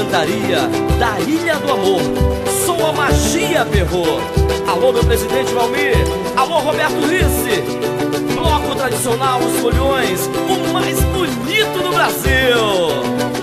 cantaria da Ilha do Amor. Sou a magia perrô. Alô, meu presidente Valmir. Alô, Roberto Risse. Bloco tradicional, os Folhões, o mais bonito do Brasil.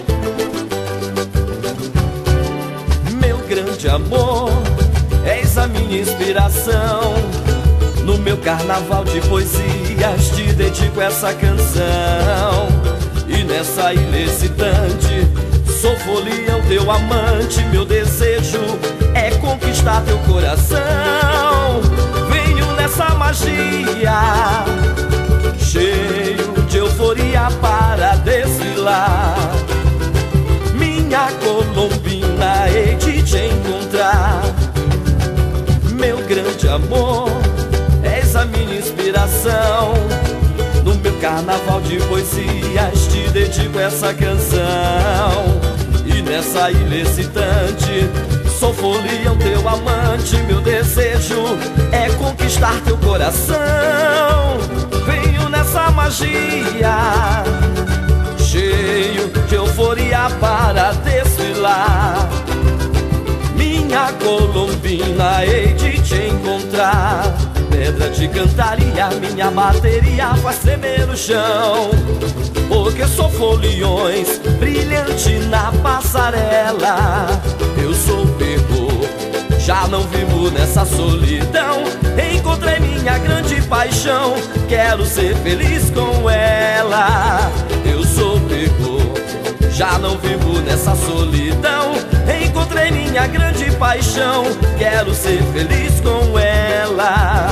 Meu grande amor, és a minha inspiração. No meu carnaval de poesias te dedico essa canção. E nessa ilha excitante, sou folião teu amante. Meu desejo é conquistar teu coração. Venho nessa magia, cheio de euforia para desfilar. Minha Colombina, hei de te encontrar. Meu grande amor, és a minha inspiração. No meu carnaval de poesias te dedico essa canção. E nessa ilha excitante, sou folião teu amante. Meu desejo é conquistar teu coração. Venho nessa magia, cheio de euforia para desfilar. Minha Colombina, hei de te encontrar. Pedra de cantaria, minha bateria faz tremer o chão. Porque sou foliões, brilhante na passarela. Eu sou perro, já não vivo nessa solidão. Encontrei minha grande paixão, quero ser feliz com ela. Eu sou perro, já não vivo nessa solidão. Encontrei minha grande paixão, quero ser feliz com ela.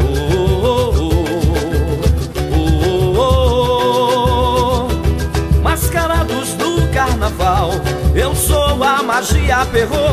Mascarados do carnaval, eu sou a magia perrô.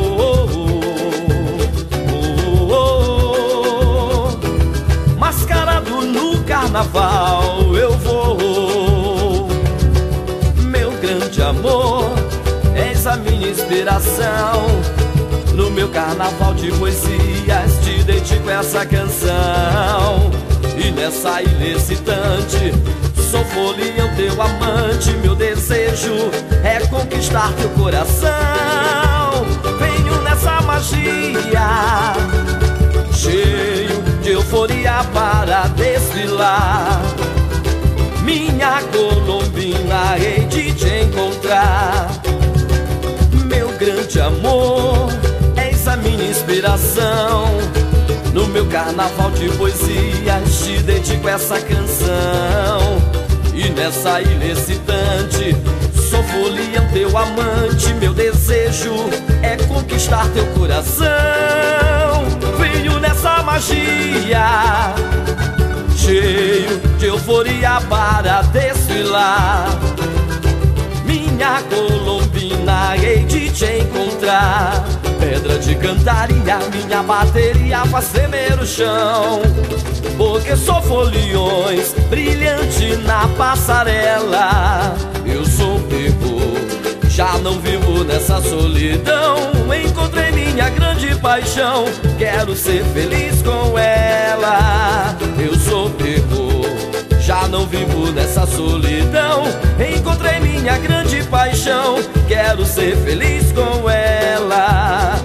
Mascarado no carnaval, eu vou. Meu grande amor, és a minha inspiração. No meu carnaval de poesias te dedico essa canção. E nessa ilha excitante, sou folião teu amante. Meu desejo é conquistar teu coração. Venho nessa magia, cheio de euforia para desfilar. Minha Colombina, hei de te encontrar. Meu grande amor, és a minha inspiração. No meu carnaval de poesias te dedico essa canção. E nessa ilha excitante, sou folião teu amante. Meu desejo é conquistar teu coração. Venho nessa magia, cheio de euforia para desfilar. Minha Colombina, hei de te encontrar. Pedra de cantaria, minha bateria faz tremer o chão. Porque sou foliões, brilhante na passarela. Eu sou perro, já não vivo nessa solidão. Encontrei minha grande paixão, quero ser feliz com ela. Eu sou perro, já não vivo nessa solidão. Encontrei minha grande paixão, quero ser feliz com ela.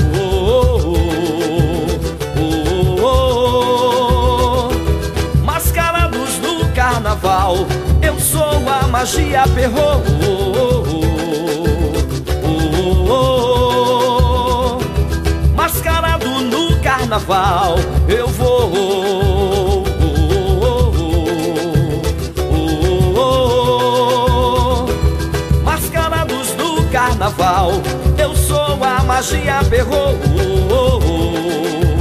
Mascarados no carnaval, eu sou a magia perrô. Mascarado no carnaval, eu vou. Mascarados no carnaval, eu sou a magia perrô.